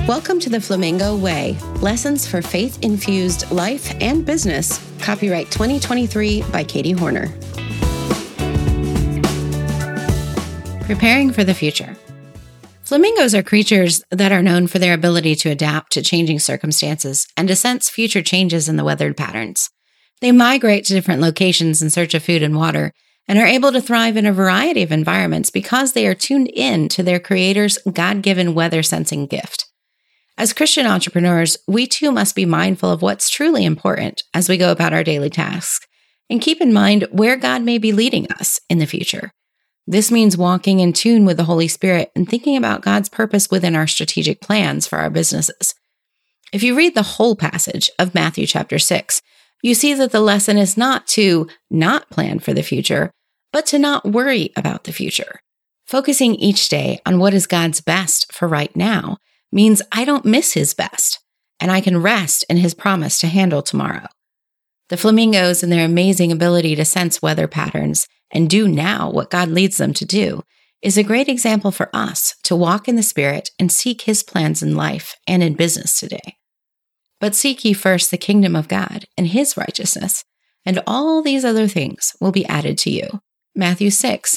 Welcome to the Flamingo Way, Lessons for Faith-Infused Life and Business, copyright 2023 by Katie Horner. Preparing for the future. Flamingos are creatures that are known for their ability to adapt to changing circumstances and to sense future changes in the weather patterns. They migrate to different locations in search of food and water and are able to thrive in a variety of environments because they are tuned in to their creator's God-given weather sensing gift. As Christian entrepreneurs, we too must be mindful of what's truly important as we go about our daily tasks and keep in mind where God may be leading us in the future. This means walking in tune with the Holy Spirit and thinking about God's purpose within our strategic plans for our businesses. If you read the whole passage of Matthew chapter 6, you see that the lesson is not to not plan for the future, but to not worry about the future. Focusing each day on what is God's best for right now means I don't miss his best, and I can rest in his promise to handle tomorrow. The flamingos and their amazing ability to sense weather patterns and do now what God leads them to do is a great example for us to walk in the Spirit and seek his plans in life and in business today. But seek ye first the kingdom of God and his righteousness, and all these other things will be added to you. Matthew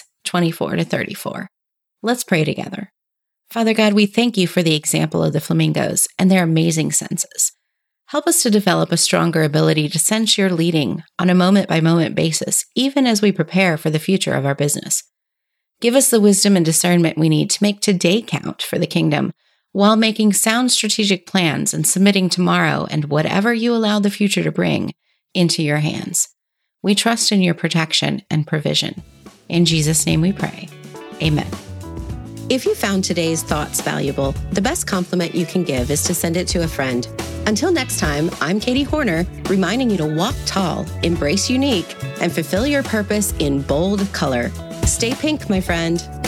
6:24-34. Let's pray together. Father God, we thank you for the example of the flamingos and their amazing senses. Help us to develop a stronger ability to sense your leading on a moment-by-moment basis, even as we prepare for the future of our business. Give us the wisdom and discernment we need to make today count for the kingdom, while making sound strategic plans and submitting tomorrow and whatever you allow the future to bring into your hands. We trust in your protection and provision. In Jesus' name we pray. Amen. If you found today's thoughts valuable, the best compliment you can give is to send it to a friend. Until next time, I'm Katie Horner, reminding you to walk tall, embrace unique, and fulfill your purpose in bold color. Stay pink, my friend.